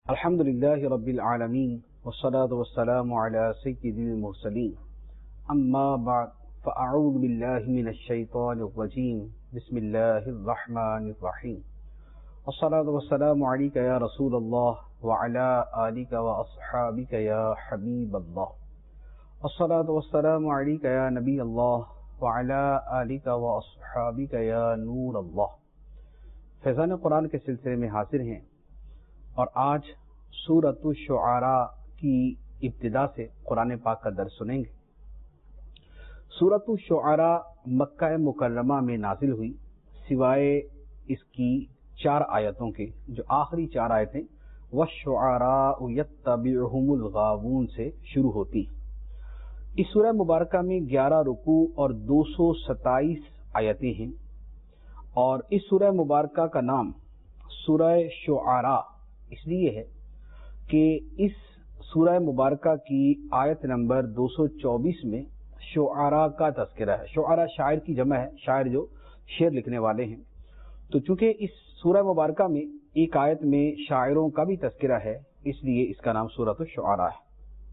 الحمد لله رب العالمين والصلاة والسلام على سيد المرسلين اما بعد فاعوذ بالله من الشيطان الرجيم بسم الله الرحمن الرحيم والصلاة والسلام عليك يا رسول الله وعلى آلك وأصحابك يا حبيب الله والصلاة والسلام عليك يا نبي الله وعلى آلك وأصحابك يا نور الله. فیضان قرآن کے سلسلے میں حاضر ہیں اور آج سورۃ الشعراء کی ابتدا سے قرآن پاک کا درس سنیں گے. سورۃ الشعراء مکہ مکرمہ میں نازل ہوئی سوائے اس کی 4 آیتوں کے، جو آخری 4 آیتیں وَالشُّعَرَاءُ يَتَّبِعُهُمُ الْغَاوُونَ سے شروع ہوتی. اس سورہ مبارکہ میں 11 رکوع اور 227 آیتیں ہیں، اور اس سورہ مبارکہ کا نام سورہ شعراء اس لیے ہے کہ اس سورہ مبارکہ کی آیت نمبر 224 میں شعراء کا تذکرہ ہے. شعراء شاعر کی جمع ہے، شاعر جو شعر لکھنے والے ہیں. تو چونکہ اس سورہ مبارکہ میں ایک آیت میں شاعروں کا بھی تذکرہ ہے، اس لیے اس کا نام سورۃ الشعراء ہے.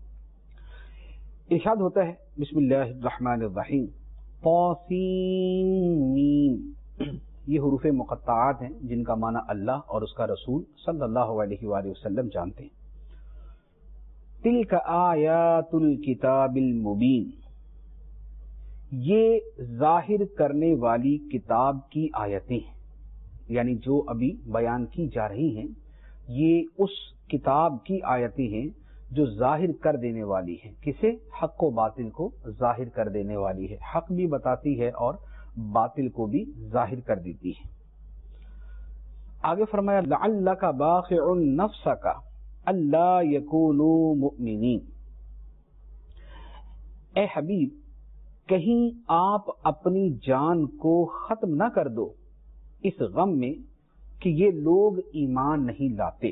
ارشاد ہوتا ہے بسم اللہ الرحمن الرحیم طاسین. یہ حروف مقطعات ہیں جن کا معنی اللہ اور اس کا رسول صلی اللہ علیہ وآلہ وسلم جانتے ہیں. تلک آیات الکتاب المبین، یہ ظاہر کرنے والی کتاب کی آیتیں ہیں، یعنی جو ابھی بیان کی جا رہی ہیں یہ اس کتاب کی آیتیں ہیں جو ظاہر کر دینے والی ہیں. کسے؟ حق و باطل کو ظاہر کر دینے والی ہے. حق بھی بتاتی ہے اور باطل کو بھی ظاہر کر دیتی ہے. آگے فرمایا لعلک باخع نفسک الا یکونوا مؤمنین. اے حبیب، کہیں آپ اپنی جان کو ختم نہ کر دو اس غم میں کہ یہ لوگ ایمان نہیں لاتے.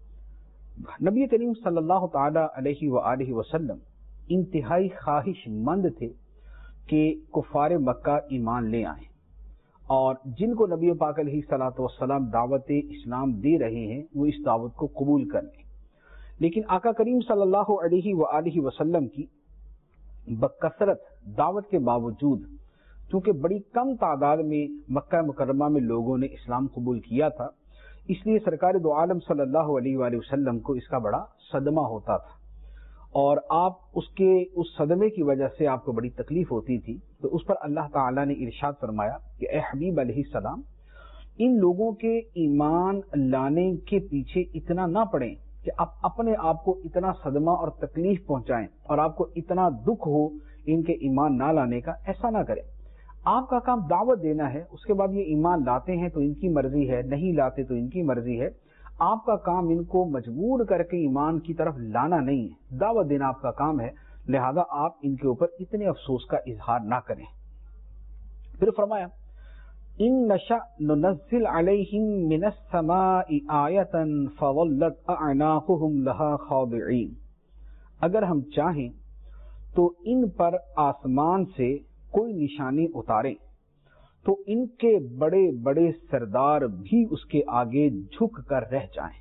نبی کریم صلی اللہ تعالی علیہ وآلہ وسلم انتہائی خواہش مند تھے کہ کفار مکہ ایمان لے آئیں، اور جن کو نبی پاک علیہ الصلوۃ والسلام دعوت اسلام دے رہے ہیں وہ اس دعوت کو قبول کر لیں. لیکن آقا کریم صلی اللہ علیہ وآلہ وسلم کی بکثرت دعوت کے باوجود، چونکہ بڑی کم تعداد میں مکہ مکرمہ میں لوگوں نے اسلام قبول کیا تھا، اس لیے سرکار دو عالم صلی اللہ علیہ وآلہ وسلم کو اس کا بڑا صدمہ ہوتا تھا، اور آپ اس صدمے کی وجہ سے آپ کو بڑی تکلیف ہوتی تھی. تو اس پر اللہ تعالیٰ نے ارشاد فرمایا کہ اے حبیب علیہ السلام، ان لوگوں کے ایمان لانے کے پیچھے اتنا نہ پڑیں کہ آپ اپنے آپ کو اتنا صدمہ اور تکلیف پہنچائیں اور آپ کو اتنا دکھ ہو ان کے ایمان نہ لانے کا. ایسا نہ کریں. آپ کا کام دعوت دینا ہے، اس کے بعد یہ ایمان لاتے ہیں تو ان کی مرضی ہے، نہیں لاتے تو ان کی مرضی ہے. آپ کا کام ان کو مجبور کر کے ایمان کی طرف لانا نہیں ہے، دعوت دینا آپ کا کام ہے. لہذا آپ ان کے اوپر اتنے افسوس کا اظہار نہ کریں. پھر فرمایا ان نشأ ننزل علیہم من السماء آیۃ فظلت اعناقهم لها خاضعین. اگر ہم چاہیں تو ان پر آسمان سے کوئی نشانی اتاریں تو ان کے بڑے بڑے سردار بھی اس کے آگے جھک کر رہ جائیں.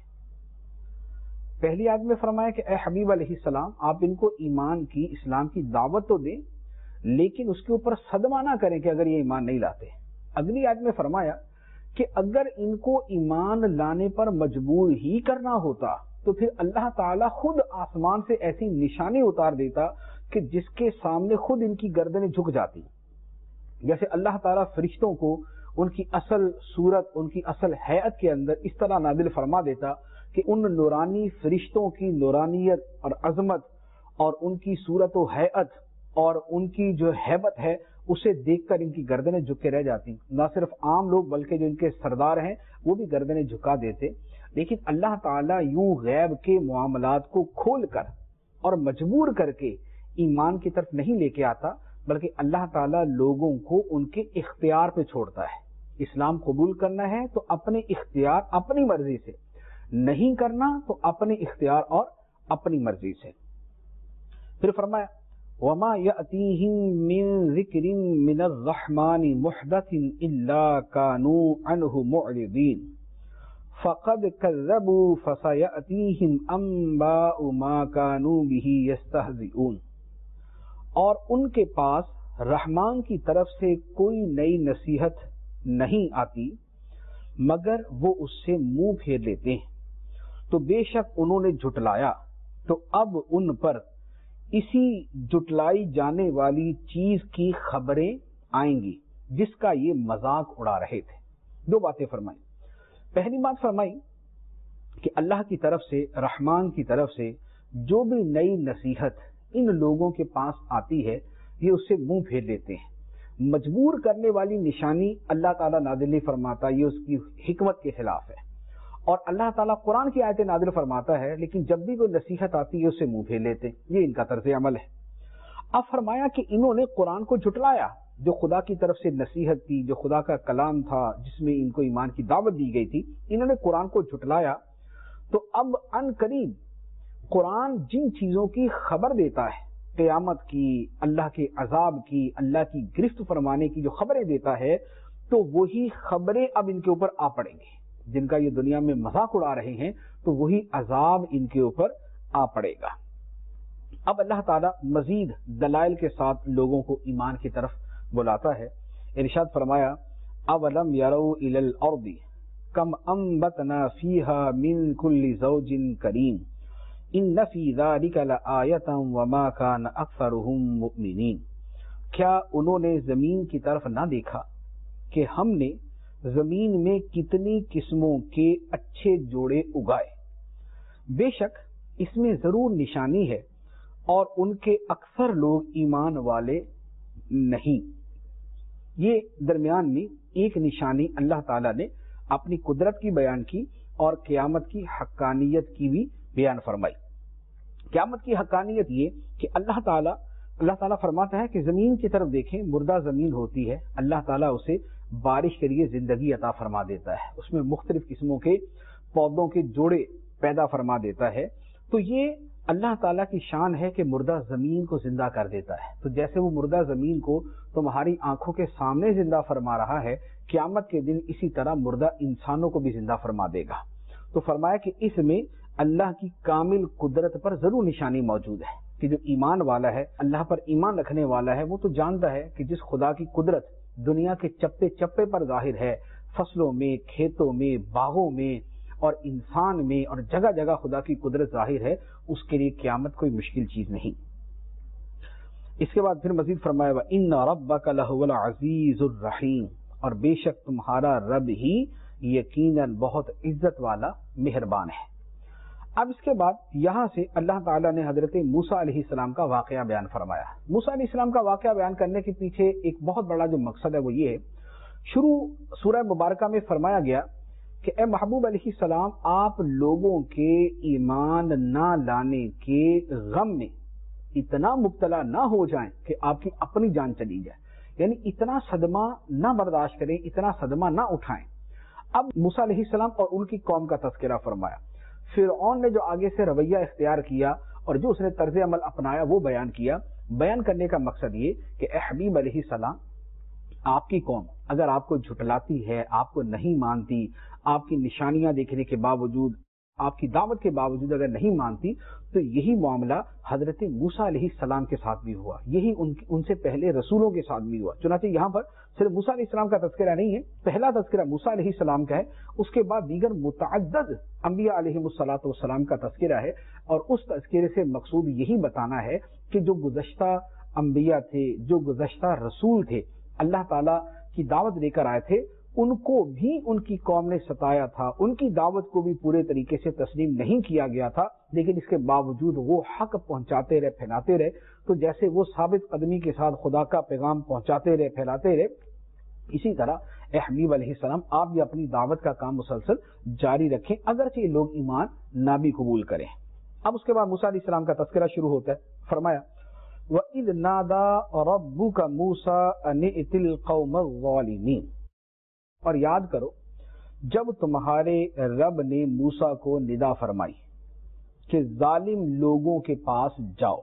پہلی آیت میں فرمایا کہ اے حبیب علیہ السلام، آپ ان کو ایمان کی، اسلام کی دعوت تو دیں، لیکن اس کے اوپر صدمہ نہ کریں کہ اگر یہ ایمان نہیں لاتے. اگلی آیت میں فرمایا کہ اگر ان کو ایمان لانے پر مجبور ہی کرنا ہوتا تو پھر اللہ تعالیٰ خود آسمان سے ایسی نشانی اتار دیتا کہ جس کے سامنے خود ان کی گردنیں جھک جاتی. جیسے اللہ تعالیٰ فرشتوں کو ان کی اصل صورت، ان کی اصل حیت کے اندر اس طرح نازل فرما دیتا کہ ان نورانی فرشتوں کی نورانیت اور عظمت اور ان کی صورت و حیت اور ان کی جو ہیبت ہے اسے دیکھ کر ان کی گردنیں جھک کے رہ جاتی. نہ صرف عام لوگ بلکہ جو ان کے سردار ہیں وہ بھی گردنیں جھکا دیتے. لیکن اللہ تعالیٰ یوں غیب کے معاملات کو کھول کر اور مجبور کر کے ایمان کی طرف نہیں لے کے آتا، بلکہ اللہ تعالیٰ لوگوں کو ان کے اختیار پہ چھوڑتا ہے. اسلام قبول کرنا ہے تو اپنے اختیار، اپنی مرضی سے، نہیں کرنا تو اپنے اختیار اور اپنی مرضی سے. پھر فرمایا وما يأتيهم من ذكر من الرحمن محدث إلا كانوا عنه معرضين فقد كذبوا فسيأتيهم أنباء ما كانوا به يستهزئون، اور ان کے پاس رحمان کی طرف سے کوئی نئی نصیحت نہیں آتی مگر وہ اس سے منہ پھیر لیتے ہیں، تو بے شک انہوں نے جھٹلایا، تو اب ان پر اسی جھٹلائی جانے والی چیز کی خبریں آئیں گی جس کا یہ مذاق اڑا رہے تھے۔ دو باتیں فرمائیں۔ پہلی بات فرمائی کہ اللہ کی طرف سے، رحمان کی طرف سے جو بھی نئی نصیحت ان لوگوں کے پاس آتی ہے یہ اس سے منہ پھیر لیتے ہیں۔ مجبور کرنے والی نشانی اللہ تعالیٰ نازل نہیں فرماتا، یہ اس کی حکمت کے خلاف ہے، اور اللہ تعالیٰ قرآن کی آیتیں نازل فرماتا ہے لیکن جب بھی کوئی نصیحت آتی ہے اس سے منہ پھیر لیتے ہیں، یہ ان کا طرز عمل ہے۔ اب فرمایا کہ انہوں نے قرآن کو جھٹلایا، جو خدا کی طرف سے نصیحت تھی، جو خدا کا کلام تھا جس میں ان کو ایمان کی دعوت دی گئی تھی، انہوں نے قرآن کو جھٹلایا، تو اب ان قریب قرآن جن چیزوں کی خبر دیتا ہے، قیامت کی، اللہ کے عذاب کی، اللہ کی گرفت فرمانے کی جو خبریں دیتا ہے، تو وہی خبریں اب ان کے اوپر آ پڑیں گی، جن کا یہ دنیا میں مذاق اڑا رہے ہیں تو وہی عذاب ان کے اوپر آ پڑے گا۔ اب اللہ تعالیٰ مزید دلائل کے ساتھ لوگوں کو ایمان کی طرف بلاتا ہے۔ ارشاد فرمایا اولم یروا الی الارض کم انبتنا فیہا من کل زوج کریم ان فی ذلک لآیۃ وما کان اکثرهم مؤمنین، کیا انہوں نے زمین کی طرف نہ دیکھا کہ ہم نے زمین میں کتنی قسموں کے اچھے جوڑے اگائے، بے شک اس میں ضرور نشانی ہے اور ان کے اکثر لوگ ایمان والے نہیں۔ یہ درمیان میں ایک نشانی اللہ تعالیٰ نے اپنی قدرت کی بیان کی اور قیامت کی حقانیت کی بھی بیان فرمائی۔ قیامت کی حقانیت یہ کہ اللہ تعالیٰ فرماتا ہے کہ زمین کی طرف دیکھیں، مردہ زمین ہوتی ہے، اللہ تعالیٰ اسے بارش کے لیے زندگی عطا فرما دیتا ہے، اس میں مختلف قسموں کے پودوں کے جوڑے پیدا فرما دیتا ہے، تو یہ اللہ تعالیٰ کی شان ہے کہ مردہ زمین کو زندہ کر دیتا ہے۔ تو جیسے وہ مردہ زمین کو تمہاری آنکھوں کے سامنے زندہ فرما رہا ہے، قیامت کے دن اسی طرح مردہ انسانوں کو بھی زندہ فرما دے گا۔ تو فرمایا کہ اس میں اللہ کی کامل قدرت پر ضرور نشانی موجود ہے کہ جو ایمان والا ہے، اللہ پر ایمان رکھنے والا ہے، وہ تو جانتا ہے کہ جس خدا کی قدرت دنیا کے چپے چپے پر ظاہر ہے، فصلوں میں، کھیتوں میں، باغوں میں اور انسان میں، اور جگہ جگہ خدا کی قدرت ظاہر ہے، اس کے لیے قیامت کوئی مشکل چیز نہیں۔ اس کے بعد پھر مزید فرمایا وَإِنَّ رَبَّكَ لَهُوَ الْعَزِيزُ الرَّحِيمُ، اور بے شک تمہارا رب ہی یقیناً بہت عزت والا مہربان ہے۔ اب اس کے بعد یہاں سے اللہ تعالیٰ نے حضرت موسیٰ علیہ السلام کا واقعہ بیان فرمایا۔ موسیٰ علیہ السلام کا واقعہ بیان کرنے کے پیچھے ایک بہت بڑا جو مقصد ہے وہ یہ ہے، شروع سورہ مبارکہ میں فرمایا گیا کہ اے محبوب علیہ السلام، آپ لوگوں کے ایمان نہ لانے کے غم میں اتنا مبتلا نہ ہو جائیں کہ آپ کی اپنی جان چلی جائے، یعنی اتنا صدمہ نہ برداشت کریں، اتنا صدمہ نہ اٹھائیں۔ اب موسیٰ علیہ السلام اور ان کی قوم کا تذکرہ فرمایا۔ فرعون نے جو آگے سے رویہ اختیار کیا اور جو اس نے طرز عمل اپنایا وہ بیان کیا۔ بیان کرنے کا مقصد یہ کہ اے حبیب علیہ السلام، آپ کی قوم اگر آپ کو جھٹلاتی ہے، آپ کو نہیں مانتی، آپ کی نشانیاں دیکھنے کے باوجود، آپ کی دعوت کے باوجود اگر نہیں مانتی، تو یہی معاملہ حضرت موسیٰ علیہ السلام کے ساتھ بھی ہوا، یہی ان سے پہلے رسولوں کے ساتھ بھی ہوا۔ چنانچہ یہاں پر صرف موسیٰ علیہ السلام کا تذکرہ نہیں ہے، پہلا تذکرہ موسیٰ علیہ السلام کا ہے، اس کے بعد دیگر متعدد انبیاء علیہم السلام کا تذکرہ ہے، اور اس تذکرے سے مقصود یہی بتانا ہے کہ جو گزشتہ انبیاء تھے، جو گزشتہ رسول تھے، اللہ تعالیٰ کی دعوت لے کر آئے تھے، ان کو بھی ان کی قوم نے ستایا تھا، ان کی دعوت کو بھی پورے طریقے سے تسلیم نہیں کیا گیا تھا، لیکن اس کے باوجود وہ حق پہنچاتے رہے، پھیلاتے رہے۔ تو جیسے وہ ثابت قدمی کے ساتھ خدا کا پیغام پہنچاتے رہے، پھیلاتے رہے، اسی طرح اے حبیب علیہ السلام آپ بھی اپنی دعوت کا کام مسلسل جاری رکھیں، اگرچہ یہ لوگ ایمان نہ بھی قبول کریں۔ اب اس کے بعد موسیٰ علیہ السلام کا تذکرہ شروع ہوتا ہے۔ فرمایا وَإِذْ نَادَى رَبُّكَ مُوسَىٰ أَنِ ائْتِ الْقَوْمَ الظَّالِمِينَ، اور یاد کرو جب تمہارے رب نے موسیٰ کو ندا فرمائی کہ ظالم لوگوں کے پاس جاؤ۔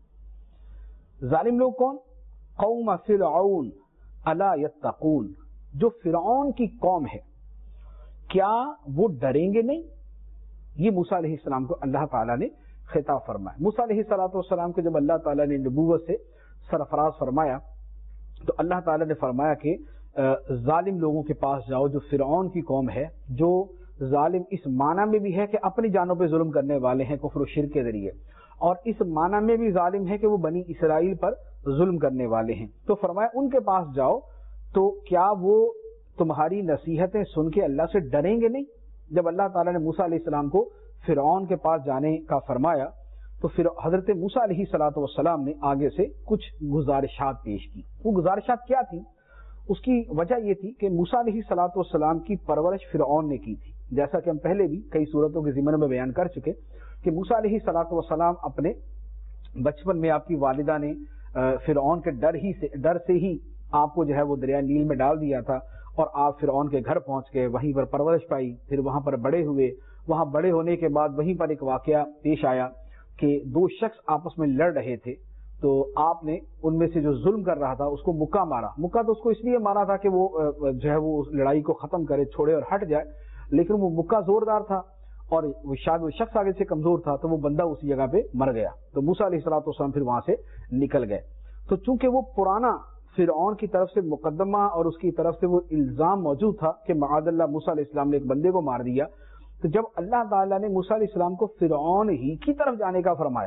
ظالم لوگ کون؟ قوم فرعون الا یتقون، جو فرعون کی قوم ہے، کیا وہ ڈریں گے نہیں؟ یہ موسیٰ علیہ السلام کو اللہ تعالیٰ نے خطاب فرمایا. موسیٰ علیہ السلام کو جب اللہ تعالیٰ نے نبوت سے سرفراز فرمایا تو اللہ تعالیٰ نے فرمایا کہ ظالم لوگوں کے پاس جاؤ، جو فرعون کی قوم ہے، جو ظالم اس معنی میں بھی ہے کہ اپنی جانوں پہ ظلم کرنے والے ہیں کفر و شرک کے ذریعے، اور اس معنی میں بھی ظالم ہے کہ وہ بنی اسرائیل پر ظلم کرنے والے ہیں. تو فرمایا ان کے پاس جاؤ تو کیا وہ تمہاری نصیحتیں سن کے اللہ سے ڈریں گے نہیں؟ جب اللہ تعالیٰ نے موسیٰ علیہ السلام کو فرعون کے پاس جانے کا فرمایا تو پھر حضرت موسیٰ علیہ السلام نے آگے سے کچھ گزارشات پیش کی. وہ گزارشات کیا تھی؟ اس کی وجہ یہ تھی کہ موسیٰ علیہ السلام کی پرورش فرعون نے کی تھی، جیسا کہ ہم پہلے بھی کئی صورتوں کے ضمن میں بیان کر چکے کہ موسیٰ علیہ السلام اپنے بچپن میں آپ کی والدہ نے فرعون کے ڈر سے ہی آپ کو جو ہے وہ دریا نیل میں ڈال دیا تھا، اور آپ فرعون کے گھر پہنچ گئے، وہیں پر پرورش پائی، پھر وہاں پر بڑے ہوئے. وہاں بڑے ہونے کے بعد وہیں پر ایک واقعہ پیش آیا کہ دو شخص آپس میں لڑ رہے تھے، تو آپ نے ان میں سے جو ظلم کر رہا تھا اس کو مکہ مارا. مکہ تو اس کو اس لیے مارا تھا کہ وہ جو ہے وہ اس لڑائی کو ختم کرے، چھوڑے اور ہٹ جائے، لیکن وہ مکہ زوردار تھا اور شاید وہ شخص آگے سے کمزور تھا، تو وہ بندہ اسی جگہ پہ مر گیا. تو موسیٰ علیہ السلام پھر وہاں سے نکل گئے. تو چونکہ وہ پرانا فرعون کی طرف سے مقدمہ اور اس کی طرف سے وہ الزام موجود تھا کہ معاذ اللہ موسیٰ علیہ السلام نے ایک بندے کو مار دیا، تو جب اللہ تعالیٰ نے موسیٰ علیہ السلام کو فرعون ہی کی طرف جانے کا فرمایا،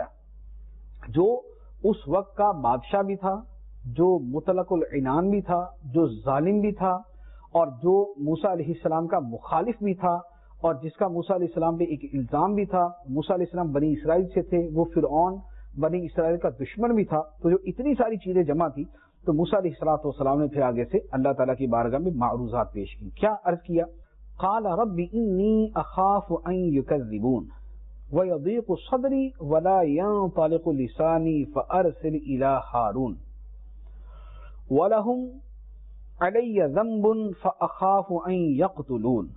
جو اس وقت کا بادشاہ بھی تھا، جو مطلق العنان بھی تھا، جو ظالم بھی تھا، اور جو موسیٰ علیہ السلام کا مخالف بھی تھا، اور جس کا موسیٰ علیہ السلام پہ ایک الزام بھی تھا. موسیٰ علیہ السلام بنی اسرائیل سے تھے، وہ فرعون بنی اسرائیل کا دشمن بھی تھا. تو جو اتنی ساری چیزیں جمع تھی تو موسیٰ علیہ السلام نے پھر آگے سے اللہ تعالیٰ کی بارگاہ میں معروضات پیش کی. کیا عرض کیا؟ قال رب انی اخاف ان یکذبون ویضیق صدری ولا ينطلق لسانی فارسل الی ہارون ولہم علی ذنب فاخاف ان یقتلون.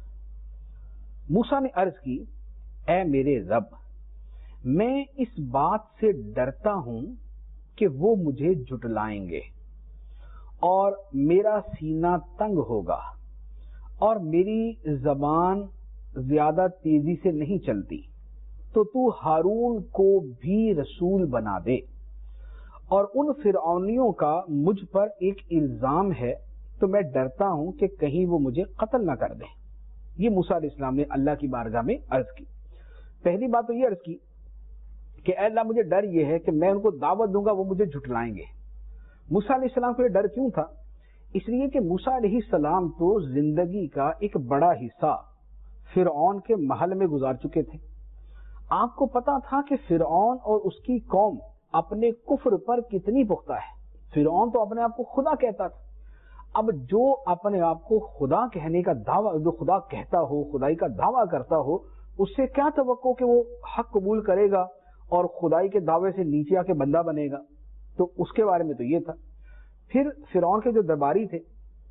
موسیٰ نے عرض کی، اے میرے رب، میں اس بات سے ڈرتا ہوں کہ وہ مجھے جھٹلائیں گے اور میرا سینہ تنگ ہوگا اور میری زبان زیادہ تیزی سے نہیں چلتی، تو ہارون کو بھی رسول بنا دے. اور ان فرعونیوں کا مجھ پر ایک الزام ہے، تو میں ڈرتا ہوں کہ کہیں وہ مجھے قتل نہ کر دیں. یہ موسیٰ علیہ السلام نے اللہ کی بارگاہ میں عرض کی. پہلی بات تو یہ عرض کی کہ اے اللہ، مجھے ڈر یہ ہے کہ میں ان کو دعوت دوں گا، وہ مجھے جھٹلائیں گے. موسیٰ علیہ السلام کو یہ ڈر کیوں تھا؟ اس لیے کہ موسیٰ علیہ السلام تو زندگی کا ایک بڑا حصہ فرعون کے محل میں گزار چکے تھے. آپ کو پتا تھا کہ فرعون اور اس کی قوم اپنے کفر پر کتنی پختہ ہے. فرعون تو اپنے آپ کو خدا کہتا تھا. اب جو اپنے آپ کو خدا کہنے کا دعویٰ، جو خدا کہتا ہو، خدائی کا دعویٰ کرتا ہو، اس سے کیا توقع کہ وہ حق قبول کرے گا اور خدائی کے دعوے سے نیچے آ کے بندہ بنے گا؟ تو اس کے بارے میں تو یہ تھا. پھر فرعون کے جو درباری تھے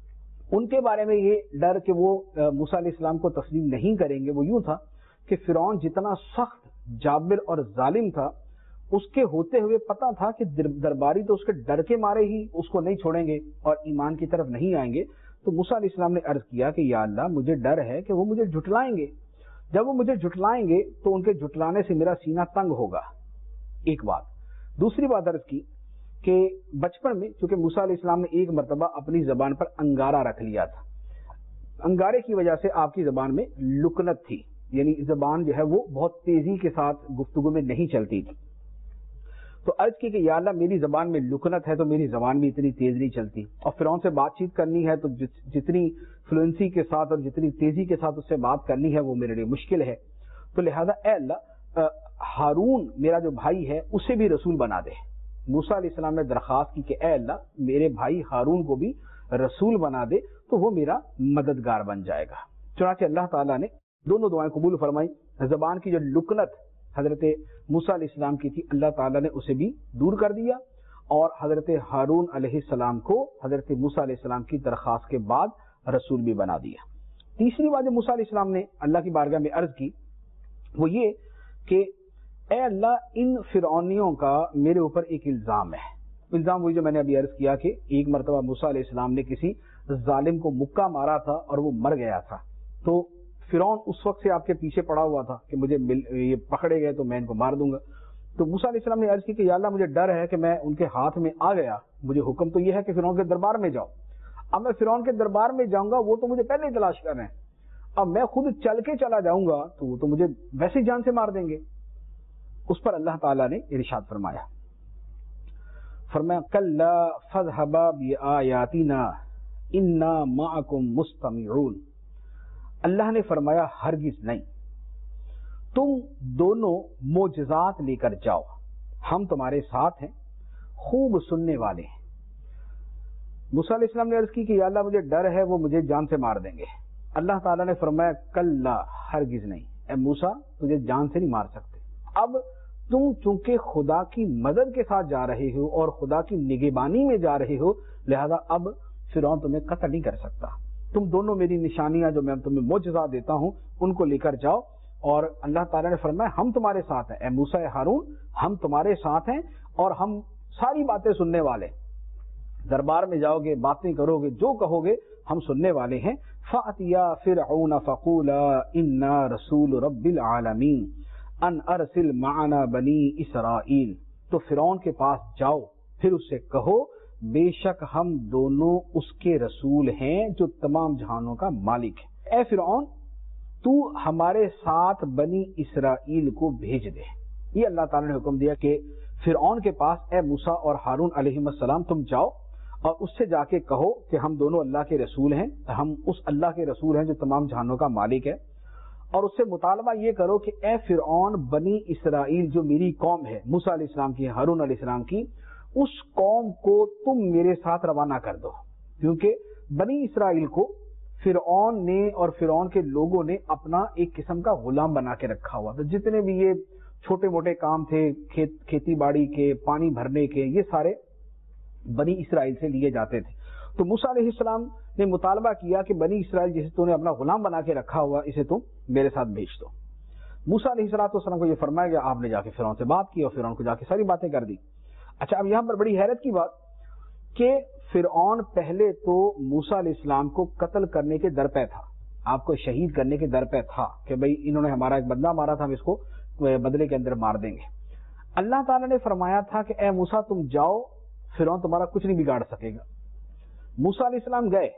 ان کے بارے میں یہ ڈر کہ وہ موسیٰ علیہ السلام کو تسلیم نہیں کریں گے. وہ یوں تھا کہ فرعون جتنا سخت، جابر اور ظالم تھا، اس کے ہوتے ہوئے پتا تھا کہ درباری تو اس کے ڈر کے مارے ہی اس کو نہیں چھوڑیں گے اور ایمان کی طرف نہیں آئیں گے. تو موسیٰ علیہ السلام نے عرض کیا کہ یا اللہ، مجھے ڈر ہے کہ وہ مجھے جھٹلائیں گے. جب وہ مجھے جھٹلائیں گے تو ان کے جھٹلانے سے میرا سینہ تنگ ہوگا. ایک بات. دوسری بات عرض کی کہ بچپن میں چونکہ موسیٰ علیہ السلام نے ایک مرتبہ اپنی زبان پر انگارہ رکھ لیا تھا. انگارے کی وجہ سے آپ کی زبان میں لکنت تھی، یعنی زبان جو ہے وہ بہت تیزی کے ساتھ گفتگو میں نہیں چلتی تھی. تو عرض کی کہ یا اللہ، میری زبان میں لکنت ہے تو میری زبان بھی اتنی تیز نہیں چلتی، اور فرعون سے بات چیت کرنی ہے تو جتنی فلوئنسی کے ساتھ اور جتنی تیزی کے ساتھ اس سے بات کرنی ہے وہ میرے لیے مشکل ہے. تو لہذا اے اللہ، ہارون میرا جو بھائی ہے اسے بھی رسول بنا دے. موسیٰ علیہ السلام نے درخواست کی کہ اے اللہ، میرے بھائی ہارون کو بھی رسول بنا دے تو وہ میرا مددگار بن جائے گا. چنانچہ اللہ تعالیٰ نے دونوں دعائیں قبول فرمائی. زبان کی جو لکنت حضرت موسیٰ علیہ السلام کی تھی، اللہ تعالیٰ نے اسے بھی دور کر دیا، اور حضرت ہارون علیہ السلام کو حضرت موسیٰ علیہ السلام کی درخواست کے بعد رسول بھی بنا دیا. تیسری بات جو موسیٰ علیہ السلام نے اللہ کی بارگاہ میں عرض کی وہ یہ کہ اے اللہ، ان فرعونیوں کا میرے اوپر ایک الزام ہے. الزام وہی جو میں نے ابھی عرض کیا کہ ایک مرتبہ موسیٰ علیہ السلام نے کسی ظالم کو مکہ مارا تھا اور وہ مر گیا تھا. تو فرعون اس وقت سے آپ کے پیچھے پڑا ہوا تھا کہ مجھے یہ پکڑے گئے تو میں ان کو مار دوں گا. تو موسیٰ علیہ السلام نے عرض کی کہ یا اللہ مجھے ڈر ہے کہ میں ان کے ہاتھ میں آ گیا, مجھے حکم تو یہ ہے کہ فرعون کے دربار میں جاؤ, اب میں فرعون کے دربار میں جاؤں گا, وہ تو مجھے پہلے ہی تلاش کر رہے ہیں, اب میں خود چل کے چلا جاؤں گا تو وہ تو مجھے ویسے جان سے مار دیں گے. اس پر اللہ تعالیٰ نے ارشاد فرمایا کلا فاذهبا بآیاتنا انا معکم مستمعون. اللہ نے فرمایا ہرگز نہیں, تم دونوں معجزات لے کر جاؤ, ہم تمہارے ساتھ ہیں, خوب سننے والے ہیں. موسیٰ علیہ السلام نے عرض کی کہ یا اللہ مجھے ڈر ہے وہ مجھے جان سے مار دیں گے. اللہ تعالیٰ نے فرمایا کلا ہرگز نہیں, اے موسیٰ تجھے جان سے نہیں مار سکتے. اب تم چونکہ خدا کی مدد کے ساتھ جا رہے ہو اور خدا کی نگہبانی میں جا رہے ہو, لہذا اب فرعون تمہیں قتل نہیں کر سکتا. تم دونوں میری نشانیاں جو میں تمہیں معجزات دیتا ہوں ان کو لے کر جاؤ. اور اللہ تعالیٰ نے فرمایا ہم تمہارے ساتھ ہیں, اے موسیٰ اے ہارون ہم تمہارے ساتھ ہیں اور ہم ساری باتیں سننے والے. دربار میں جاؤ گے, باتیں کرو گے, جو کہو گے ہم سننے والے ہیں. فَأْتِيَا فِرْعَوْنَ فَقُولَا إِنَّا رَسُولُ رَبِّ الْعَالَمِينَ ان ارسل معنا بنی اسرائیل. تو فرعون کے پاس جاؤ, پھر اس سے کہو بے شک ہم دونوں اس کے رسول ہیں جو تمام جہانوں کا مالک ہے. اے فرعون تو ہمارے ساتھ بنی اسرائیل کو بھیج دے. یہ اللہ تعالیٰ نے حکم دیا کہ فرعون کے پاس اے موسیٰ اور ہارون علیہ السلام تم جاؤ اور اس سے جا کے کہو کہ ہم دونوں اللہ کے رسول ہیں, ہم اس اللہ کے رسول ہیں جو تمام جہانوں کا مالک ہے. اور اس سے مطالبہ یہ کرو کہ اے فرعون بنی اسرائیل جو میری قوم ہے, موسیٰ علیہ السلام کی, ہارون علیہ السلام کی, اس قوم کو تم میرے ساتھ روانہ کر دو. کیونکہ بنی اسرائیل کو فرعون نے اور فرعون کے لوگوں نے اپنا ایک قسم کا غلام بنا کے رکھا ہوا تھا. جتنے بھی یہ چھوٹے موٹے کام تھے کھیتی باڑی کے, پانی بھرنے کے, یہ سارے بنی اسرائیل سے لیے جاتے تھے. تو موسیٰ علیہ السلام نے مطالبہ کیا کہ بنی اسرائیل جسے تو نے اپنا غلام بنا کے رکھا ہوا اسے تم میرے ساتھ بھیج دو. موسیٰ علیہ السلام کو یہ فرمایا گیا, آپ نے جا کے فرعون سے بات کی اور فرعون کو جا کے ساری باتیں کر دی. اچھا, اب یہاں پر بڑی حیرت کی بات کہ فرعون پہلے تو موسیٰ علیہ السلام کو قتل کرنے کے در پہ تھا, آپ کو شہید کرنے کے در پہ تھا کہ بھئی انہوں نے ہمارا ایک بندہ مارا تھا, ہم اس کو بدلے کے اندر مار دیں گے. اللہ تعالیٰ نے فرمایا تھا کہ اے موسیٰ تم جاؤ, فرعون تمہارا کچھ نہیں بگاڑ سکے گا. موسیٰ علیہ السلام گئے,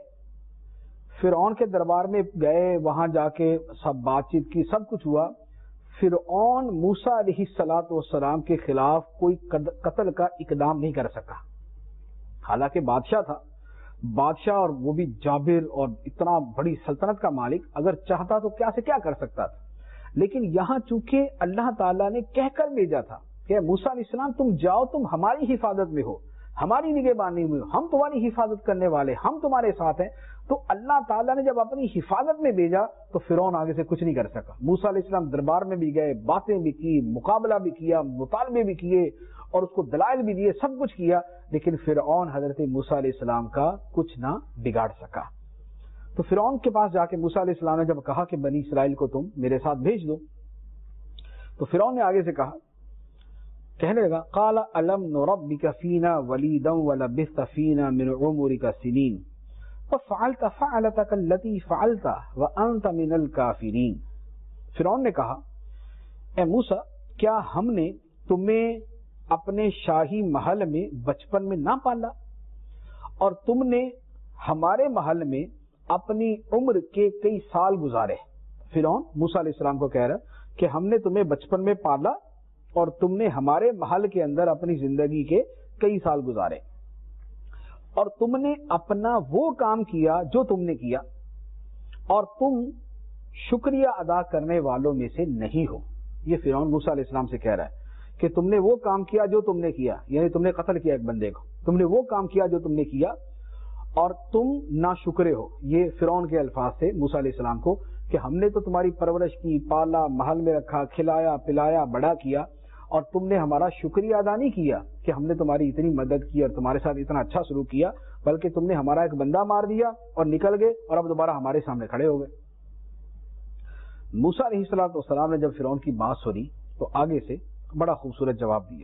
فرعون کے دربار میں گئے, وہاں جا کے سب بات چیت کی, سب کچھ ہوا. فرعون موسیٰ علیہ السلام کے خلاف کوئی قتل کا اقدام نہیں کر سکا. حالانکہ بادشاہ تھا, بادشاہ اور وہ بھی جابر اور اتنا بڑی سلطنت کا مالک, اگر چاہتا تو کیا سے کیا کر سکتا تھا. لیکن یہاں چونکہ اللہ تعالیٰ نے کہہ کر بھیجا تھا کہ موسیٰ علیہ السلام تم جاؤ, تم ہماری حفاظت میں ہو, ہماری نگہبانی میں ہو, ہم تمہاری حفاظت کرنے والے, ہم تمہارے ساتھ ہیں. تو اللہ تعالیٰ نے جب اپنی حفاظت میں بھیجا تو فرعون آگے سے کچھ نہیں کر سکا. موسیٰ علیہ السلام دربار میں بھی گئے, باتیں بھی کی, مقابلہ بھی کیا, مطالبے بھی کیے اور اس کو دلائل بھی دیے, سب کچھ کیا, لیکن فرعون حضرت موسیٰ علیہ السلام کا کچھ نہ بگاڑ سکا. تو فرعون کے پاس جا کے موسیٰ علیہ السلام نے جب کہا کہ بنی اسرائیل کو تم میرے ساتھ بھیج دو, تو فرعون نے آگے سے کہا, کہنے لگا قال الم نربک فینا ولیدا ولبثت فینا من عمرک سنین ففعلت فعلتک التی فعلت وانت من الکافرین. فرعون نے کہا اے موسیٰ کیا ہم نے تمہیں اپنے شاہی محل میں بچپن میں نہ پالا اور تم نے ہمارے محل میں اپنی عمر کے کئی سال گزارے. فرعون موسیٰ علیہ السلام کو کہہ رہا کہ ہم نے تمہیں بچپن میں پالا اور تم نے ہمارے محل کے اندر اپنی زندگی کے کئی سال گزارے اور تم نے اپنا وہ کام کیا جو تم نے کیا اور تم شکریہ ادا کرنے والوں میں سے نہیں ہو. یہ فرعون موسیٰ علیہ السلام سے کہہ رہا ہے کہ تم نے وہ کام کیا جو تم نے کیا, یعنی تم نے قتل کیا ایک بندے کو, تم نے وہ کام کیا جو تم نے کیا اور تم ناشکرے ہو. یہ فرعون کے الفاظ تھے موسیٰ علیہ السلام کو کہ ہم نے تو تمہاری پرورش کی, پالا, محل میں رکھا, کھلایا پلایا, بڑا کیا اور تم نے ہمارا شکریہ ادا نہیں کیا کہ ہم نے تمہاری اتنی مدد کی اور تمہارے ساتھ اتنا اچھا سلوک کیا, بلکہ تم نے ہمارا ایک بندہ مار دیا اور نکل گئے اور اب دوبارہ ہمارے سامنے کھڑے ہو گئے. موسیٰ علیہ السلام نے جب فرعون کی بات سنی تو آگے سے بڑا خوبصورت جواب دیا.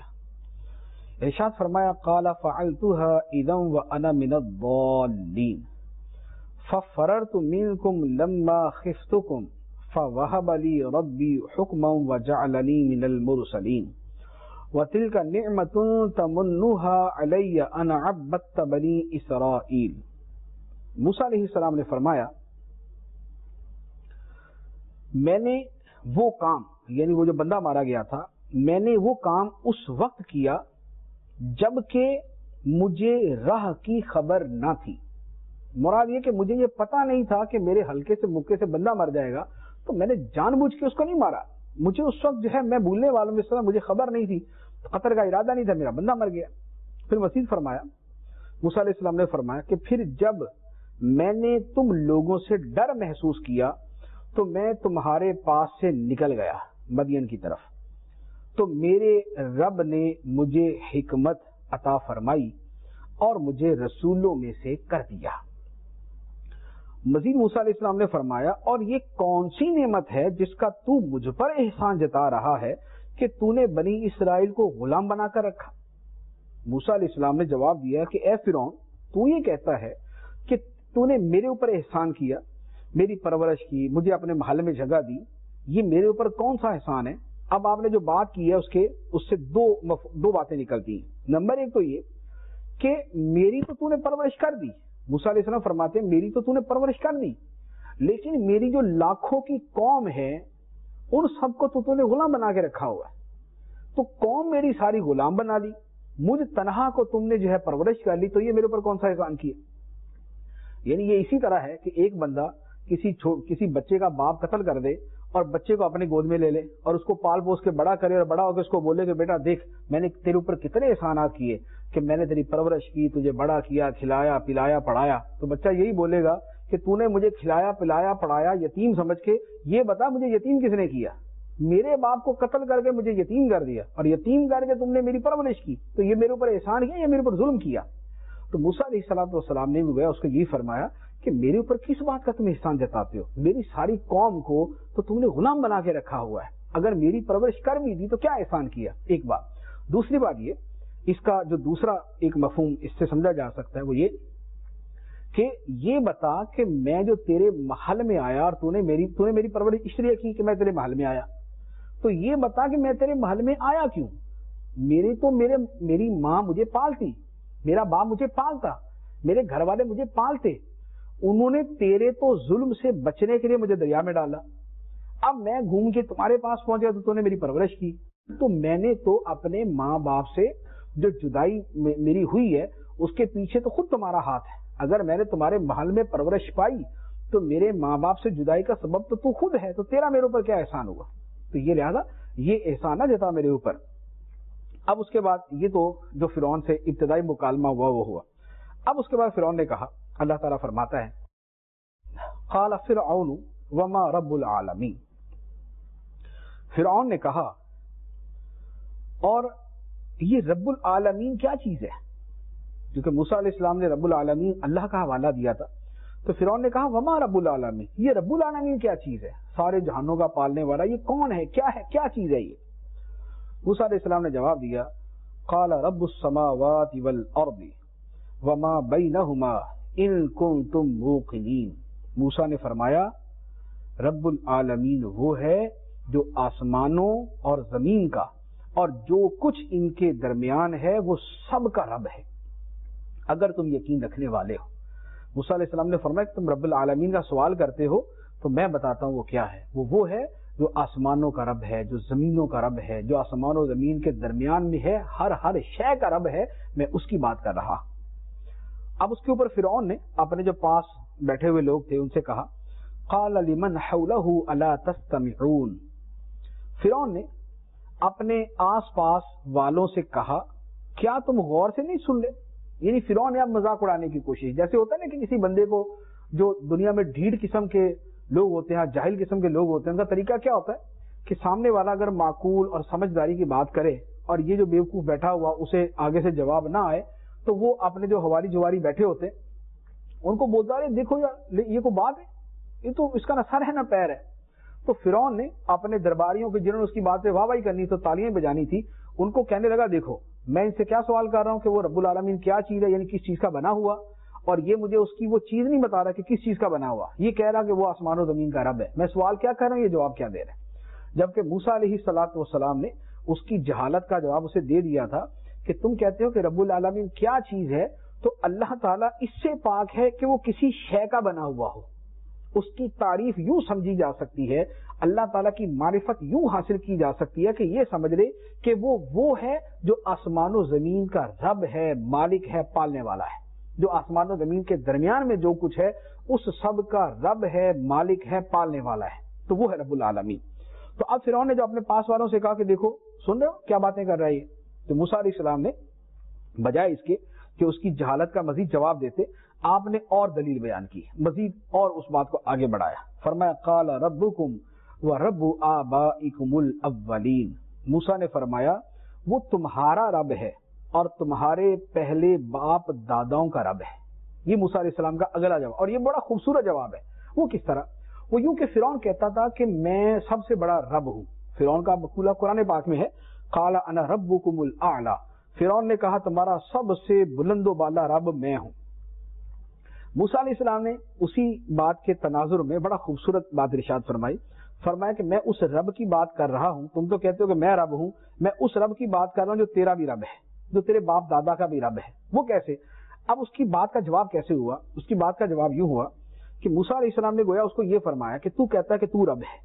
ارشاد فرمایا قال فعلتها اذا وانا من الضالين ففررت منکم لما خفتکم فوہب لی ربی حکما وجعلنی من المرسلین وتلک نعمۃ تمنها علی ان عبدت بنی اسرائیل. موسیٰ علیہ السلام نے فرمایا میں نے وہ کام، یعنی وہ جو بندہ مارا گیا تھا، میں نے وہ کام اس وقت کیا جبکہ مجھے راہ کی خبر نہ تھی. مراد یہ کہ مجھے یہ پتا نہیں تھا کہ میرے ہلکے سے مکے سے بندہ مر جائے گا، تو میں نے جان بوجھ کے اس کو نہیں مارا. مجھے اس وقت جو ہے میں بھولنے والوں میں سے مجھے خبر نہیں تھی، قتل کا ارادہ نہیں تھا، میرا بندہ مر گیا. پھر مزید فرمایا، موسیٰ علیہ السلام نے فرمایا کہ پھر جب میں نے تم لوگوں سے ڈر محسوس کیا تو میں تمہارے پاس سے نکل گیا مدین کی طرف، تو میرے رب نے مجھے حکمت عطا فرمائی اور مجھے رسولوں میں سے کر دیا. مزید موسیٰ علیہ السلام نے فرمایا اور یہ کون سی نعمت ہے جس کا تو مجھ پر احسان جتا رہا ہے کہ تو نے بنی اسرائیل کو غلام بنا کر رکھا. موسیٰ علیہ السلام نے جواب دیا کہ اے فرعون، تو یہ کہتا ہے کہ تو نے میرے اوپر احسان کیا، میری پرورش کی، مجھے اپنے محل میں جگہ دی، یہ میرے اوپر کون سا احسان ہے؟ اب آپ نے جو بات کی ہے اس سے دو باتیں نکلتی ہیں. نمبر ایک تو یہ کہ میری تو نے پرورش کر دی. موسیٰ علیہ السلام فرماتے ہیں میری تو نے پرورش کر دی، لیکن میری جو لاکھوں کی قوم ہے ان سب کو تو نے غلام بنا کے رکھا ہوا ہے. تو قوم میری ساری غلام بنا لی، مجھ تنہا کو تم نے جو ہے پرورش کر لی، تو یہ میرے اوپر کون سا احسان کیا؟ یعنی یہ اسی طرح ہے کہ ایک بندہ کسی بچے کا باپ قتل کر دے اور بچے کو اپنے گود میں لے لے اور اس کو پال پوس کے بڑا کرے اور بڑا ہو کے اس کو بولے کہ بیٹا دیکھ میں نے تیرے اوپر کتنے احسانات کیے، کہ میں نے تیری پرورش کی، تجھے بڑا کیا، کھلایا پلایا پڑھایا. تو بچہ یہی بولے گا کہ تو نے مجھے کھلایا پلایا پڑھایا یتیم سمجھ کے، یہ بتا مجھے یتیم کس نے کیا؟ میرے باپ کو قتل کر کے مجھے یتیم کر دیا اور یتیم کر کے تم نے میری پرورش کی، تو یہ میرے اوپر احسان کیا یا میرے اوپر ظلم کیا؟ تو موسیٰ علیہ السلام نے بھی گیا اس کو یہی فرمایا کہ میرے اوپر کس بات کا تم احسان جتاتے ہو؟ میری ساری قوم کو تو تم نے غلام بنا کے رکھا ہوا ہے، اگر میری پرورش کر بھی دی تو کیا احسان کیا؟ ایک بات. دوسری بات یہ، اس کا جو دوسرا ایک مفہوم اس سے سمجھا جا سکتا ہے وہ یہ کہ یہ بتا کہ میں جو تیرے محل میں آیا اور تو نے میری پرورش اس لیے کی کہ میں تیرے محل میں آیا، تو یہ بتا کہ میں تیرے محل میں آیا کیوں؟ میری ماں مجھے پالتی، میرا باپ مجھے پالتا، میرے گھر والے مجھے پالتے، انہوں نے تیرے تو ظلم سے بچنے کے لیے مجھے دریا میں ڈالا. اب میں گھوم کے تمہارے پاس پہنچا تو نے میری پرورش کی، تو میں نے تو اپنے ماں باپ سے جو جدائی میری ہوئی ہے اس کے پیچھے تو خود تمہارا ہاتھ ہے. اگر میں نے تمہارے محل میں پرورش پائی تو میرے ماں باپ سے جدائی کا سبب تو خود ہے، تو تیرا میرے اوپر کیا احسان ہوا؟ تو یہ لہذا یہ احسان نہ جتا میرے اوپر. اب اس کے بعد یہ تو جو فرعون سے ابتدائی مکالمہ ہوا وہ ہوا. اب اس کے بعد فرعون نے کہا، اللہ تعالیٰ فرماتا ہے قال فرعون وما رب العالمین. فرعون نے کہا اور یہ رب العالمین کیا چیز ہے؟ کیونکہ موسیٰ علیہ السلام نے رب العالمین اللہ کا حوالہ دیا تھا، تو فرعون نے کہا وما رب العالمین، یہ رب العالمین کیا چیز ہے؟ سارے جہانوں کا پالنے والا یہ کون ہے، کیا چیز ہے یہ؟ موسیٰ علیہ السلام نے جواب دیا قال رب السماوات والارض وما بینہما ان کنتم موقنین. موسیٰ نے فرمایا رب العالمین وہ ہے جو آسمانوں اور زمین کا اور جو کچھ ان کے درمیان ہے وہ سب کا رب ہے، اگر تم یقین رکھنے والے ہو. موسیٰ علیہ السلام نے فرمایا کہ تم رب العالمین کا سوال کرتے ہو تو میں بتاتا ہوں وہ کیا ہے. وہ ہے جو آسمانوں کا رب ہے، جو زمینوں کا رب ہے، جو آسمان و زمین کے درمیان میں ہے، ہر شے کا رب ہے، میں اس کی بات کر رہا. اب اس کے اوپر فرعون نے اپنے جو پاس بیٹھے ہوئے لوگ تھے ان سے کہا قال لمن حوله الا تستمعون. فرعون نے اپنے آس پاس والوں سے کہا کیا تم غور سے نہیں سن لے؟ یعنی فرعون نے اب مذاق اڑانے کی کوشش، جیسے ہوتا ہے نا کہ کسی بندے کو جو دنیا میں ڈھیڑ قسم کے لوگ ہوتے ہیں، جاہل قسم کے لوگ ہوتے ہیں، ان کا طریقہ کیا ہوتا ہے کہ سامنے والا اگر معقول اور سمجھداری کی بات کرے اور یہ جو بیوقوف بیٹھا ہوا اسے آگے سے جواب نہ آئے تو وہ اپنے جو ہواری جواری بیٹھے ہوتے ان کو بولتا رہے دیکھو یار یہ کوئی بات ہے، یہ تو اس کا نہ سر ہے نہ پیر ہے. تو فرعون نے اپنے درباریوں کے جنہوں نے اس کی بات پہ واہ واہی کرنی تو تالیاں بجانی تھی ان کو کہنے لگا دیکھو میں ان سے کیا سوال کر رہا ہوں کہ وہ رب العالمین کیا چیز ہے، یعنی کس چیز کا بنا ہوا، اور یہ مجھے اس کی وہ چیز نہیں بتا رہا کہ کس چیز کا بنا ہوا، یہ کہہ رہا کہ وہ آسمان و زمین کا رب ہے، میں سوال کیا کر رہا ہوں، یہ جواب کیا دے رہا ہے؟ جبکہ موسیٰ علیہ الصلوۃ والسلام نے اس کی جہالت کا جواب اسے دے دیا تھا کہ تم کہتے ہو کہ رب العالمین کیا چیز ہے، تو اللہ تعالیٰ اس سے پاک ہے کہ وہ کسی شے کا بنا ہوا ہو۔ اس کی تعریف یوں سمجھی جا سکتی ہے، اللہ تعالیٰ کی معرفت یوں حاصل کی جا سکتی ہے کہ یہ سمجھ لے کہ وہ ہے جو آسمان و زمین کا رب ہے، مالک ہے، پالنے والا ہے، جو آسمان و زمین کے درمیان میں جو کچھ ہے اس سب کا رب ہے، مالک ہے، پالنے والا ہے، تو وہ ہے رب العالمین۔ تو اب فرعون نے جو اپنے پاس والوں سے کہا کہ دیکھو سن رہے ہو کیا باتیں کر رہا ہے، تو موسیٰ علیہ السلام نے بجائے اس کے کہ اس کی جہالت کا مزید جواب دیتے، آپ نے اور دلیل بیان کی، مزید اور اس بات کو آگے بڑھایا۔ فرمایا قال ربکم ورب آبائکم الاولین، موسیٰ نے فرمایا وہ تمہارا رب ہے اور تمہارے پہلے باپ داداؤں کا رب ہے۔ یہ موسیٰ علیہ السلام کا اگلا جواب، اور یہ بڑا خوبصورت جواب ہے۔ وہ کس طرح؟ وہ یوں کہ فرعون کہتا تھا کہ میں سب سے بڑا رب ہوں۔ فرعون کا مقولہ قرآن پاک میں ہے قال انا ربکم الاعلی، فرعون نے کہا تمہارا سب سے بلند و بالا رب میں ہوں۔ موسیٰ علیہ السلام نے اسی بات کے تناظر میں بڑا خوبصورت بات ارشاد فرمائی، فرمایا کہ میں اس رب کی بات کر رہا ہوں، تم تو کہتے ہو کہ میں رب ہوں، میں اس رب کی بات کر رہا ہوں جو تیرا بھی رب ہے، جو تیرے باپ دادا کا بھی رب ہے۔ وہ کیسے؟ اب اس کی بات کا جواب کیسے ہوا؟ اس کی بات کا جواب یوں ہوا کہ موسیٰ علیہ السلام نے گویا اس کو یہ فرمایا کہ تو کہتا ہے کہ تو رب ہے،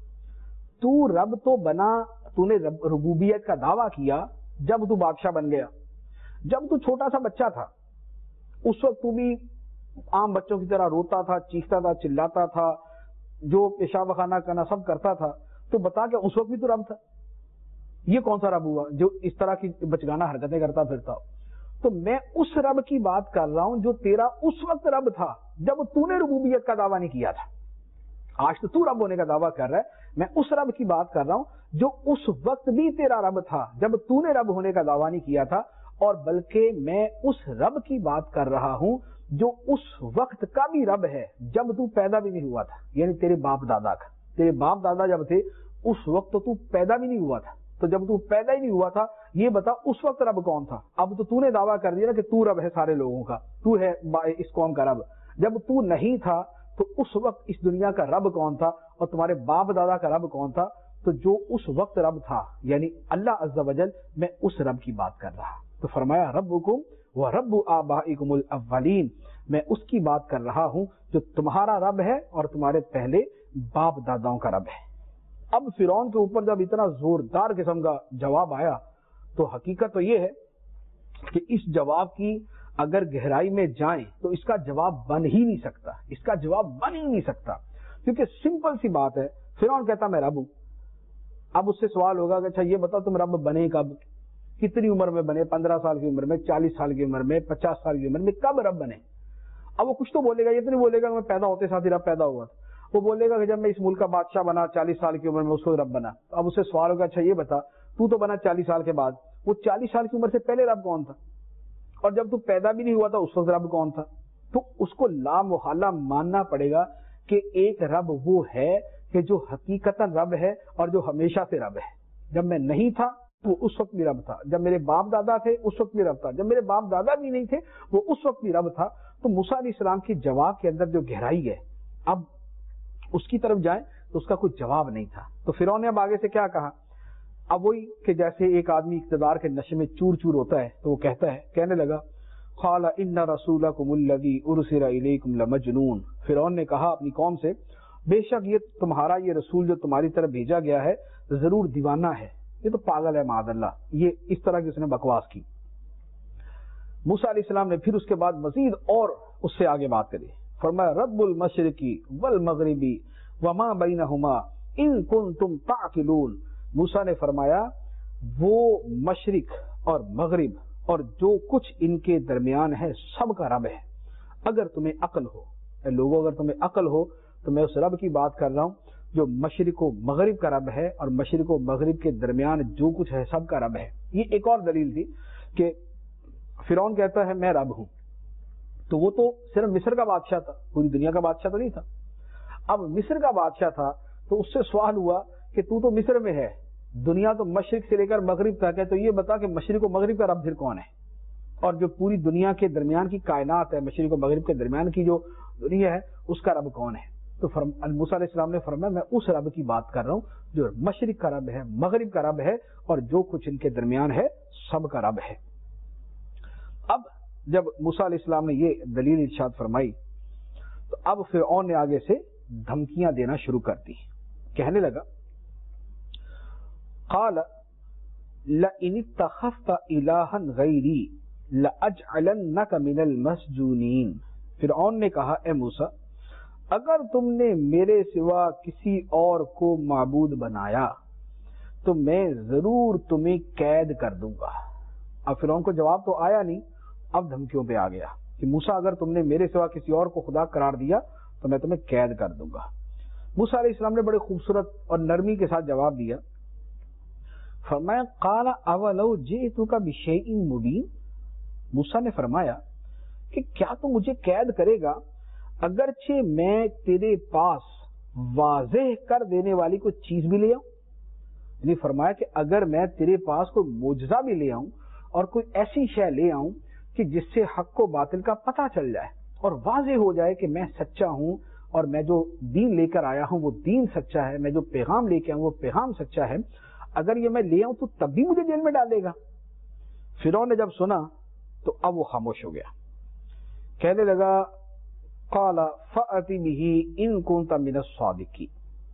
تو رب تو بنا، تو نے ربوبیت کا دعویٰ کیا جب تو بادشاہ بن گیا، جب تو چھوٹا سا بچہ تھا اس وقت تو بھی عام بچوں کی طرح روتا تھا، چیختا تھا، چلاتا تھا، جو پیشاب خانہ کرنا سب کرتا تھا، تو بتا کہ اس وقت بھی تو رب تھا۔ یہ کون سا رب ہوا جو اس طرح کی بچگانہ حرکتیں کرتا پھرتا ہو؟ تو میں اس رب کی بات کر رہا ہوں جو تیرا اس وقت رب تھا جب تو نے ربوبیت کا دعویٰ نہیں کیا تھا۔ آج تو رب ہونے کا دعویٰ کر رہا ہے، میں اس رب کی بات کر رہا ہوں جو اس وقت بھی تیرا رب تھا جب تو نے رب ہونے کا دعویٰ نہیں کیا تھا، اور بلکہ میں اس رب کی بات کر رہا ہوں جو اس وقت کا بھی رب ہے جب تو پیدا بھی نہیں ہوا تھا، یعنی تیرے باپ دادا کا۔ تیرے باپ دادا جب تھے اس وقت تو پیدا بھی نہیں ہوا تھا، تو جب تو پیدا ہی نہیں ہوا تھا یہ بتا اس وقت رب کون تھا؟ اب تو نے دعویٰ کر دیا کہ تو رب ہے سارے لوگوں کا، تو ہے اس قوم کا رب۔ جب تو نہیں تھا تو اس وقت اس دنیا کا رب کون تھا اور تمہارے باپ دادا کا رب کون تھا؟ تو جو اس وقت رب تھا یعنی اللہ عز و جل، میں اس رب کی بات کر رہا۔ تو فرمایا ربکم ورب آبائکم الاولین، میں اس کی بات کر رہا ہوں جو تمہارا رب ہے اور تمہارے پہلے باپ داداؤں کا رب ہے۔ اب فرعون کے اوپر جب اتنا زوردار قسم کا جواب آیا تو حقیقت تو یہ ہے کہ اس جواب کی اگر گہرائی میں جائیں تو اس کا جواب بن ہی نہیں سکتا، اس کا جواب بن ہی نہیں سکتا، کیونکہ سمپل سی بات ہے، فرعون کہتا میں رب ہوں۔ اب اس سے سوال ہوگا کہ اچھا یہ بتا تم رب بنے کب، کتنی عمر میں بنے، 15 سال کی عمر میں، 40 سال کی عمر میں، 50 سال کی عمر میں، کب رب بنے؟ اب وہ کچھ تو بولے گا، یہ تو نہیں بولے گا کہ میں پیدا ہوتے ساتھ ہی رب پیدا ہوا تھا، وہ بولے گا کہ جب میں اس ملک کا بادشاہ بنا 40 سال کی عمر میں اس کو رب بنا۔ اب اس سے سوال ہوگا اچھا یہ بتا تو بنا 40 سال کے بعد، وہ 40 سال کی عمر سے پہلے رب کون تھا؟ اور جب تو پیدا بھی نہیں ہوا تھا اس وقت رب کون تھا؟ تو اس کو لا محالہ ماننا پڑے گا کہ ایک رب وہ ہے کہ جو حقیقتاً رب ہے اور جو ہمیشہ سے رب ہے۔ جب میں نہیں تھا وہ اس وقت بھی رب تھا، جب میرے باپ دادا تھے اس وقت بھی رب تھا، جب میرے باپ دادا بھی نہیں تھے وہ اس وقت بھی رب تھا۔ تو موسیٰ علیہ السلام کی جواب کے اندر جو گہرائی ہے، اب اس کی طرف جائیں تو اس کا کوئی جواب نہیں تھا۔ تو فرعون نے اب آگے سے کیا کہا؟ اب وہی کہ جیسے ایک آدمی اقتدار کے نشے میں چور چور ہوتا ہے تو وہ کہنے لگا قال ان رسولکم الذی ارسل الیکم لمجنون، فرعون نے کہا اپنی قوم سے بے شک یہ تمہارا یہ رسول جو تمہاری طرف بھیجا گیا ہے ضرور دیوانہ ہے، یہ تو پاگل ہے معاذ اللہ۔ یہ اس طرح کی اس نے بکواس کی۔ موسیٰ علیہ السلام نے پھر اس کے بعد مزید اور اس سے آگے بات کری، فرمایا رب المشرقی والمغربی وما بینہما ان کنتم تعقلون، موسیٰ نے فرمایا وہ مشرق اور مغرب اور جو کچھ ان کے درمیان ہے سب کا رب ہے، اگر تمہیں عقل ہو۔ اے لوگوں اگر تمہیں عقل ہو تو میں اس رب کی بات کر رہا ہوں جو مشرق و مغرب کا رب ہے اور مشرق و مغرب کے درمیان جو کچھ ہے سب کا رب ہے۔ یہ ایک اور دلیل تھی کہ فرعون کہتا ہے میں رب ہوں، تو وہ تو صرف مصر کا بادشاہ تھا، پوری دنیا کا بادشاہ تو نہیں تھا۔ اب مصر کا بادشاہ تھا تو اس سے سوال ہوا کہ تو مصر میں ہے، دنیا تو مشرق سے لے کر مغرب تک ہے، تو یہ بتا کہ مشرق و مغرب کا رب پھر کون ہے؟ اور جو پوری دنیا کے درمیان کی کائنات ہے، مشرق و مغرب کے درمیان کی جو دنیا ہے، اس کا رب کون ہے؟ تو موسیٰ علیہ السلام نے فرمایا میں اس رب کی بات کر رہا ہوں جو مشرق کا رب ہے، مغرب کا رب ہے، اور جو کچھ ان کے درمیان ہے سب کا رب ہے۔ اب جب موسیٰ علیہ السلام نے یہ دلیل ارشاد فرمائی تو اب فرعون نے آگے سے دھمکیاں دینا شروع کر دی، کہنے لگا قال لئن اتخذت الہا غیری لأجعلنک من المسجونین۔ فرعون نے کہا اے موسیٰ اگر تم نے میرے سوا کسی اور کو معبود بنایا تو میں ضرور تمہیں قید کر دوں گا۔ اب فرعون کو جواب تو آیا نہیں، اب دھمکیوں پہ آ گیا کہ موسیٰ اگر تم نے میرے سوا کسی اور کو خدا قرار دیا تو میں تمہیں قید کر دوں گا۔ موسیٰ علیہ السلام نے بڑے خوبصورت اور نرمی کے ساتھ جواب دیا، فرمایا قال اولو جئتک بشیء مبین۔ موسیٰ نے فرمایا کہ کیا تو مجھے قید کرے گا اگرچہ میں تیرے پاس واضح کر دینے والی کوئی چیز بھی لے آؤں؟ یعنی فرمایا کہ اگر میں تیرے پاس کوئی معجزہ بھی لے آؤں اور کوئی ایسی شے لے آؤں کہ جس سے حق و باطل کا پتہ چل جائے اور واضح ہو جائے کہ میں سچا ہوں اور میں جو دین لے کر آیا ہوں وہ دین سچا ہے، میں جو پیغام لے کے آؤں وہ پیغام سچا ہے، اگر یہ میں لے آؤں تو تب بھی مجھے جیل میں ڈالے گا۔ فرعون نے جب سنا تو اب وہ خاموش ہو گیا، کہنے لگا قال فأت به ان كنت من الصادقین۔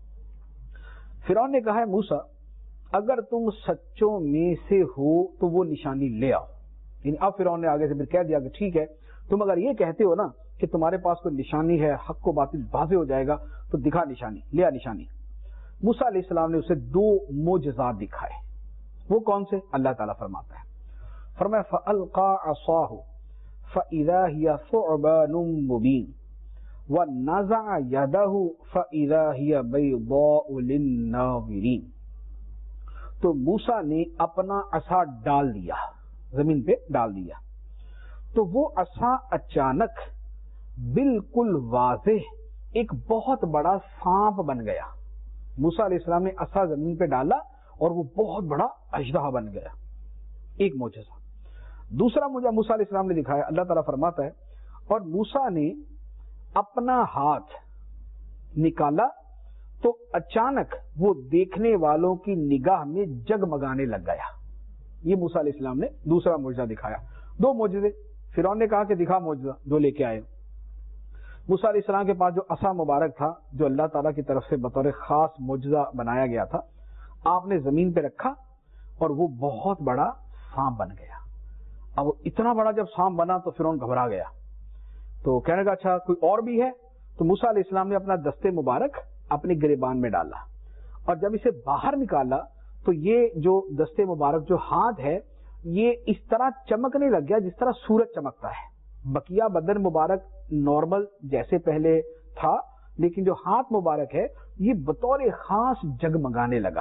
فرعون نے کہا ہے موسیٰ اگر تم سچوں میں سے ہو تو وہ نشانی لے آؤ۔ یعنی اب فرعون نے آگے سے پھر کہہ دیا کہ ٹھیک ہے تم اگر یہ کہتے ہو نا کہ تمہارے پاس کوئی نشانی ہے، حق و باطل واضح ہو جائے گا تو دکھا نشانی، لے آ نشانی۔ موسیٰ علیہ السلام نے اسے 2 معجزات دکھائے۔ وہ کون سے؟ اللہ تعالیٰ فرماتا ہے، فرمایا فَأَلْقَى عَصَاهُ فَإِذَا هِيَ ثُعْبَانٌ مُبِينٌ وَنَزَعَ يَدَهُ فَإِذَا هِيَ بَيْضَاءُ لِلنَّاظِرِينَ۔ تو موسیٰ نے اپنا عصا ڈال دیا، زمین پہ ڈال دیا، تو وہ عصا اچانک بالکل واضح ایک بہت بڑا سانپ بن گیا۔ موسیٰ علیہ السلام نے عصا زمین پہ ڈالا اور وہ بہت بڑا اژدہا بن گیا، ایک معجزہ۔ دوسرا معجزہ موسیٰ علیہ السلام نے دکھایا، اللہ تعالیٰ فرماتا ہے اور موسیٰ نے اپنا ہاتھ نکالا تو اچانک وہ دیکھنے والوں کی نگاہ میں جگمگانے لگ گیا۔ یہ موسیٰ علیہ السلام نے دوسرا معجزہ دکھایا۔ 2 معجزے، فرعون نے کہا کہ دکھا معجزہ جو لے کے آئے۔ موسیٰ علیہ السلام کے پاس جو عصا مبارک تھا جو اللہ تعالیٰ کی طرف سے بطور خاص معجزہ بنایا گیا تھا، آپ نے زمین پہ رکھا اور وہ بہت بڑا سانپ بن گیا۔ اب اتنا بڑا جب سانپ بنا تو فرعون گھبرا گیا، تو کہنے لگا اچھا کوئی اور بھی ہے؟ تو موسیٰ علیہ السلام نے اپنا دستے مبارک اپنے گریبان میں ڈالا اور جب اسے باہر نکالا تو یہ جو دستے مبارک جو ہاتھ ہے یہ اس طرح چمکنے لگ گیا جس طرح سورج چمکتا ہے۔ بقیہ بدن مبارک نارمل جیسے پہلے تھا، لیکن جو ہاتھ مبارک ہے یہ بطور خاص جگمگانے لگا۔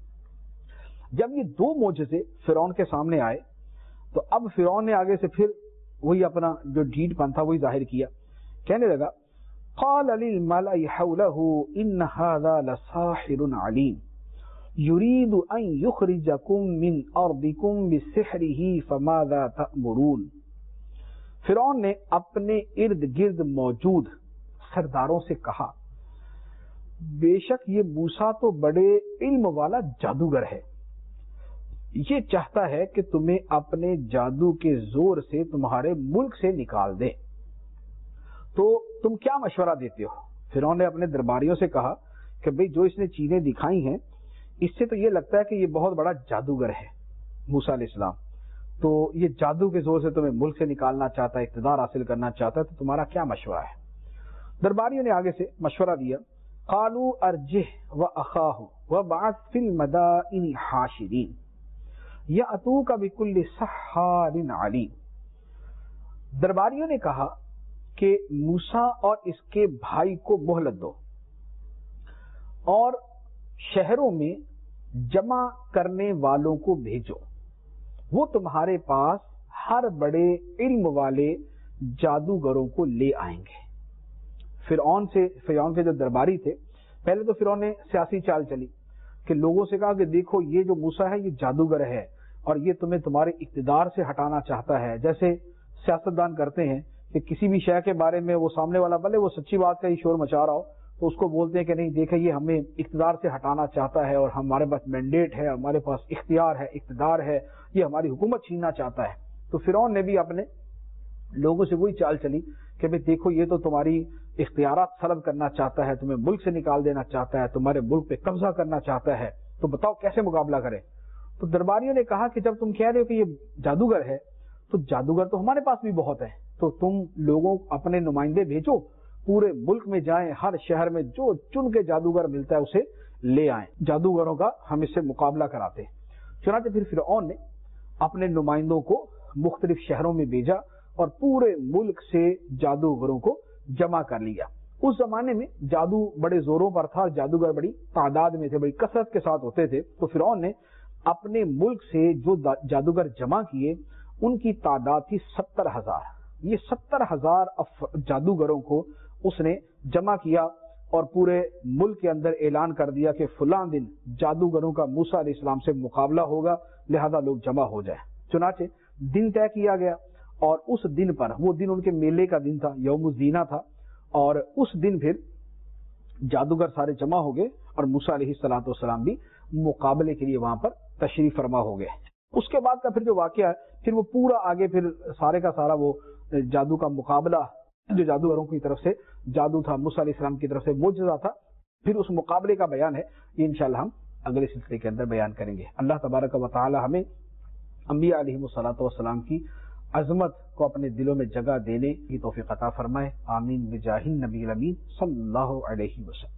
جب یہ 2 معجزے فرعون کے سامنے آئے تو اب فرعون نے آگے سے پھر وہی اپنا جو ڈھیٹ پن تھا وہی ظاہر کیا، کہنے لگا قال للملأ حوله ان هذا لساحر علیم یرید ان یخرجکم من ارضکم بسحره فماذا تأمرون۔ فرعون نے اپنے ارد گرد موجود سرداروں سے کہا بے شک یہ موسیٰ تو بڑے علم والا جادوگر ہے، یہ چاہتا ہے کہ تمہیں اپنے جادو کے زور سے تمہارے ملک سے نکال دے، تو تم کیا مشورہ دیتے ہو؟ فرعون نے اپنے درباریوں سے کہا کہ بھئی جو اس نے چیزیں دکھائی ہیں اس سے تو یہ لگتا ہے کہ یہ بہت بڑا جادوگر ہے موسیٰ علیہ السلام، تو یہ جادو کے زور سے تمہیں ملک سے نکالنا چاہتا ہے، اقتدار حاصل کرنا چاہتا ہے، تو تمہارا کیا مشورہ ہے؟ درباریوں نے آگے سے مشورہ دیا قالوا ارجہ واخاہ وابعث فی المدائن حاشرین یأتوک بکل سحار علیم۔ درباریوں نے کہا کہ موسیٰ اور اس کے بھائی کو مہلت دو اور شہروں میں جمع کرنے والوں کو بھیجو، وہ تمہارے پاس ہر بڑے علم والے جادوگروں کو لے آئیں گے۔ فرعون کے جو درباری تھے، پہلے تو فرعون نے سیاسی چال چلی کہ لوگوں سے کہا کہ دیکھو یہ جو موسیٰ ہے یہ جادوگر ہے، اور یہ تمہیں تمہارے اقتدار سے ہٹانا چاہتا ہے. جیسے سیاستدان کرتے ہیں کہ کسی بھی شے کے بارے میں وہ سامنے والا بھلے وہ سچی بات کا ہی شور مچا رہا ہو تو اس کو بولتے ہیں کہ نہیں دیکھیں یہ ہمیں اقتدار سے ہٹانا چاہتا ہے اور ہمارے پاس مینڈیٹ ہے, ہمارے پاس اختیار ہے, اقتدار ہے, یہ ہماری حکومت چھیننا چاہتا ہے. تو فرعون نے بھی اپنے لوگوں سے وہی چال چلی کہ بھئی دیکھو یہ تو تمہاری اختیارات سلب کرنا چاہتا ہے, تمہیں ملک سے نکال دینا چاہتا ہے, تمہارے ملک پہ قبضہ کرنا چاہتا ہے, تو بتاؤ کیسے مقابلہ کریں. تو درباریوں نے کہا کہ جب تم کہہ رہے ہو کہ یہ جادوگر ہے تو جادوگر تو ہمارے پاس بھی بہت ہے, تو تم لوگوں اپنے نمائندے بھیجو, پورے ملک میں جائیں, ہر شہر میں جو چن کے جادوگر ملتا ہے اسے لے آئیں, جادوگروں کا ہم اس سے مقابلہ کراتے ہیں. چنانچہ پھر فرعون نے اپنے نمائندوں کو مختلف شہروں میں بھیجا اور پورے ملک سے جادوگروں کو جمع کر لیا. اس زمانے میں جادو بڑے زوروں پر تھا, جادوگر بڑی تعداد میں تھے, بڑی کثرت کے ساتھ ہوتے تھے. تو فرعون نے اپنے ملک سے جو جادوگر جمع کیے ان کی تعداد تھی 70,000. یہ 70,000 جادوگروں کو اس نے جمع کیا اور پورے ملک کے اندر اعلان کر دیا کہ فلاں دن جادوگروں کا موسیٰ علیہ السلام سے مقابلہ ہوگا, لہذا لوگ جمع ہو جائیں. چنانچہ دن طے کیا گیا اور اس دن پر, وہ دن ان کے میلے کا دن تھا, یوم الزینہ تھا, اور اس دن پھر جادوگر سارے جمع ہو گئے اور موسیٰ علیہ السلام بھی مقابلے کے لیے وہاں پر تشریف فرما ہو گئے. اس کے بعد کا پھر جو واقعہ ہے پھر وہ پورا آگے پھر سارے کا سارا وہ جادو کا مقابلہ جو جادوگروں کی طرف سے جادو تھا, موسیٰ علیہ السلام کی طرف سے معجزہ تھا, پھر اس مقابلے کا بیان ہے, یہ انشاءاللہ ہم اگلے سلسلے کے اندر بیان کریں گے. اللہ تبارک و تعالی ہمیں انبیاء علیہم الصلوۃ والسلام کی عظمت کو اپنے دلوں میں جگہ دینے کی توفیق عطا فرمائے. آمین بجاہ النبی الامین صلی اللہ علیہ وسلم.